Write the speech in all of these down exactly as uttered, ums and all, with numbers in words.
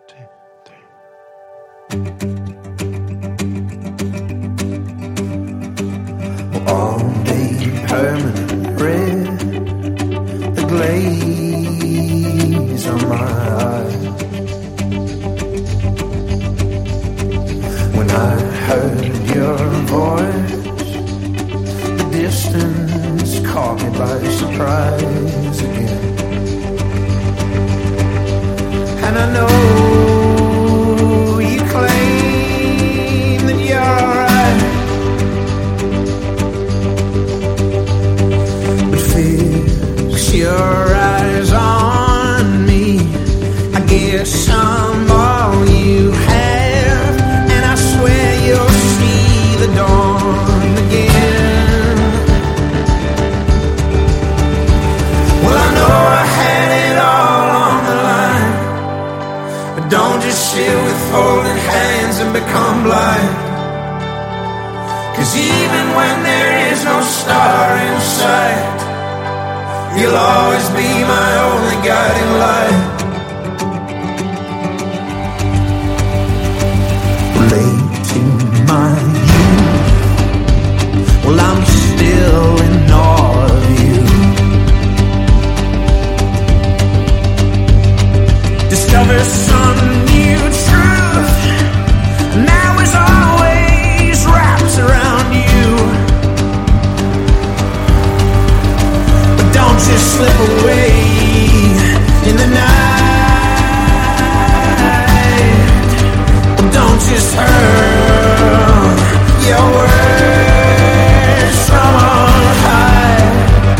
All day permanent red, the glaze on my eyes. When I heard your voice, the distance caught me by surprise again. And I know you claim that you're alright, but fix your eyes on me. I guess I'm all you have, and I swear you'll see the dawn again. Well, I know I had it all on the line, but don't just sit with folded hands and become blind. 'Cause even when there is no star in sight, you'll always be my only guiding light. Late in my youth, well, I'm still in awe of you. Discover some new truth, now is always wrapped around you. But don't just slip away in the night. Don't just hurl your words from on high.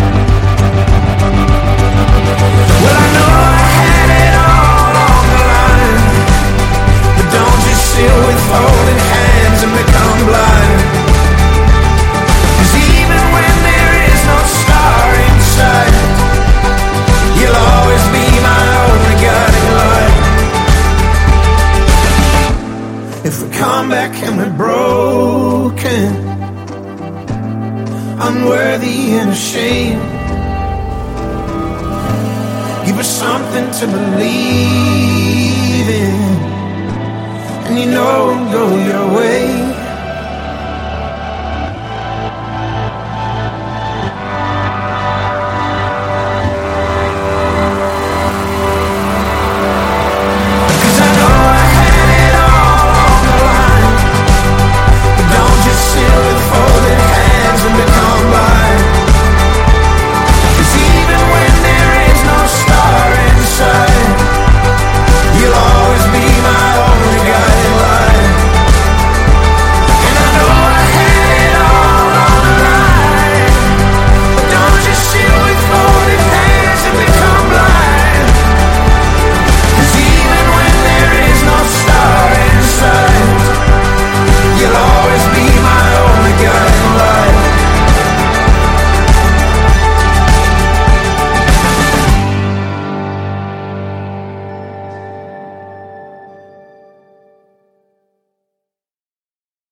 Well, I know I had it all on the line, but don't just sit with folded hands and become blind. 'Cause even when there is no star in sight, you'll always be my only guiding light. If we come back and we're broken, unworthy and ashamed, give us something to believe in, and you know it'll go your way.